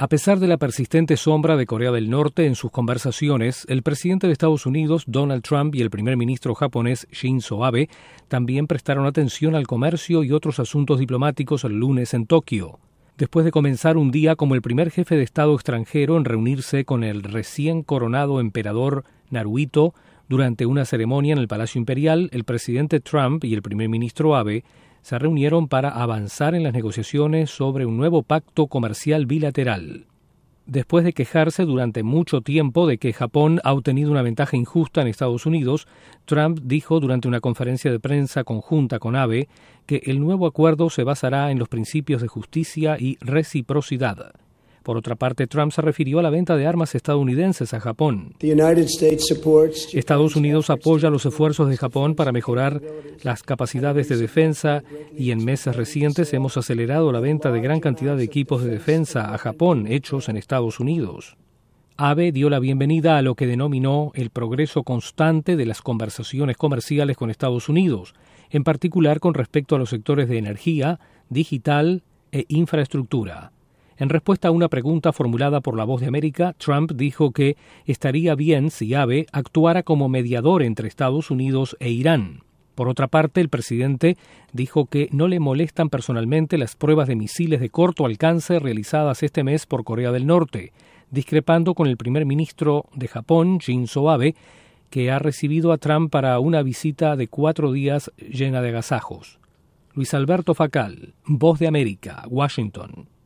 A pesar de la persistente sombra de Corea del Norte en sus conversaciones, el presidente de Estados Unidos, Donald Trump, y el primer ministro japonés, Shinzo Abe, también prestaron atención al comercio y otros asuntos diplomáticos el lunes en Tokio. Después de comenzar un día como el primer jefe de Estado extranjero en reunirse con el recién coronado emperador Naruhito durante una ceremonia en el Palacio Imperial, el presidente Trump y el primer ministro Abe se reunieron para avanzar en las negociaciones sobre un nuevo pacto comercial bilateral. Después de quejarse durante mucho tiempo de que Japón ha obtenido una ventaja injusta en Estados Unidos, Trump dijo durante una conferencia de prensa conjunta con Abe que el nuevo acuerdo se basará en los principios de justicia y reciprocidad. Por otra parte, Trump se refirió a la venta de armas estadounidenses a Japón. Estados Unidos apoya los esfuerzos de Japón para mejorar las capacidades de defensa y en meses recientes hemos acelerado la venta de gran cantidad de equipos de defensa a Japón hechos en Estados Unidos. Abe dio la bienvenida a lo que denominó el progreso constante de las conversaciones comerciales con Estados Unidos, en particular con respecto a los sectores de energía, digital e infraestructura. En respuesta a una pregunta formulada por La Voz de América, Trump dijo que estaría bien si Abe actuara como mediador entre Estados Unidos e Irán. Por otra parte, el presidente dijo que no le molestan personalmente las pruebas de misiles de corto alcance realizadas este mes por Corea del Norte, discrepando con el primer ministro de Japón, Shinzo Abe, que ha recibido a Trump para una visita de 4 días llena de agasajos. Luis Alberto Facal, Voz de América, Washington.